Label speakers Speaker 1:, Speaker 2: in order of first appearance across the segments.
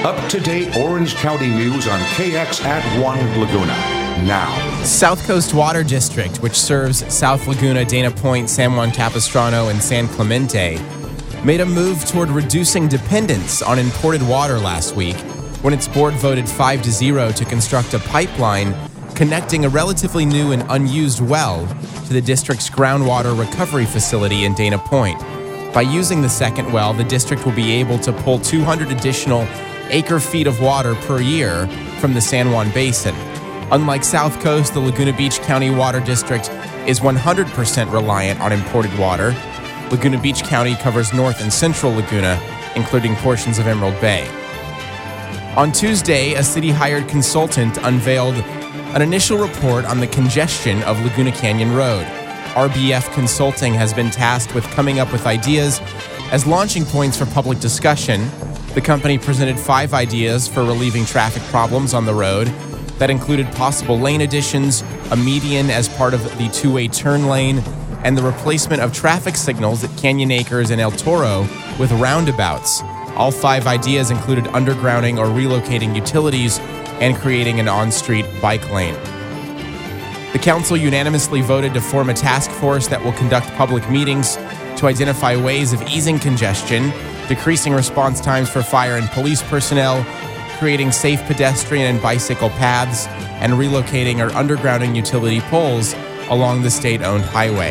Speaker 1: Up-to-date Orange County news on KX at 1 Laguna. Now.
Speaker 2: South Coast Water District, which serves South Laguna, Dana Point, San Juan Capistrano, and San Clemente, made a move toward reducing dependence on imported water last week when its board voted 5-0 to construct a pipeline connecting a relatively new and unused well to the district's groundwater recovery facility in Dana Point. By using the second well, the district will be able to pull 200 additional acre-feet of water per year from the San Juan Basin. Unlike South Coast, the Laguna Beach County Water District is 100% reliant on imported water. Laguna Beach County covers north and central Laguna, including portions of Emerald Bay. On Tuesday, a city-hired consultant unveiled an initial report on the congestion of Laguna Canyon Road. RBF Consulting has been tasked with coming up with ideas as launching points for public discussion. The company presented 5 ideas for relieving traffic problems on the road that included possible lane additions, a median as part of the two-way turn lane, and the replacement of traffic signals at Canyon Acres and El Toro with roundabouts. All 5 ideas included undergrounding or relocating utilities and creating an on-street bike lane. The council unanimously voted to form a task force that will conduct public meetings to identify ways of easing congestion, decreasing response times for fire and police personnel, creating safe pedestrian and bicycle paths, and relocating or undergrounding utility poles along the state-owned highway.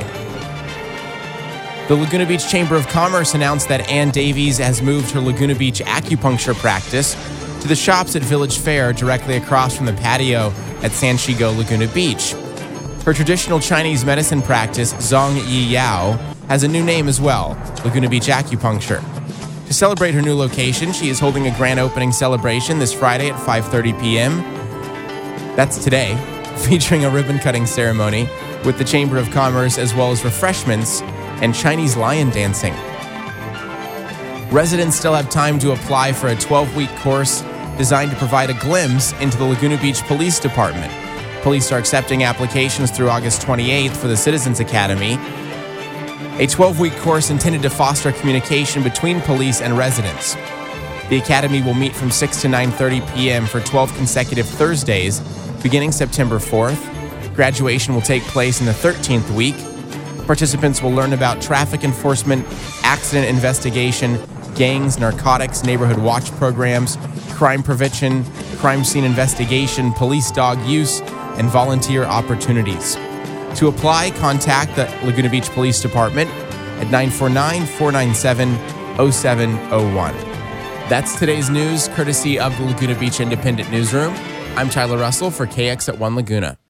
Speaker 2: The Laguna Beach Chamber of Commerce announced that Ann Davies has moved her Laguna Beach acupuncture practice to the shops at Village Fair directly across from the patio at San Chigo Laguna Beach. Her traditional Chinese medicine practice, Zong Yi Yao, has a new name as well, Laguna Beach Acupuncture. To celebrate her new location, she is holding a grand opening celebration this Friday at 5:30 p.m. That's today, featuring a ribbon-cutting ceremony with the Chamber of Commerce as well as refreshments and Chinese lion dancing. Residents still have time to apply for a 12-week course designed to provide a glimpse into the Laguna Beach Police Department. Police are accepting applications through August 28th for the Citizens Academy, a 12-week course intended to foster communication between police and residents. The academy will meet from 6 to 9:30 p.m. for 12 consecutive Thursdays, beginning September 4th. Graduation will take place in the 13th week. Participants will learn about traffic enforcement, accident investigation, gangs, narcotics, neighborhood watch programs, crime prevention, crime scene investigation, police dog use, and volunteer opportunities. To apply, contact the Laguna Beach Police Department at 949-497-0701. That's today's news, courtesy of the Laguna Beach Independent Newsroom. I'm Tyler Russell for KX at 1 Laguna.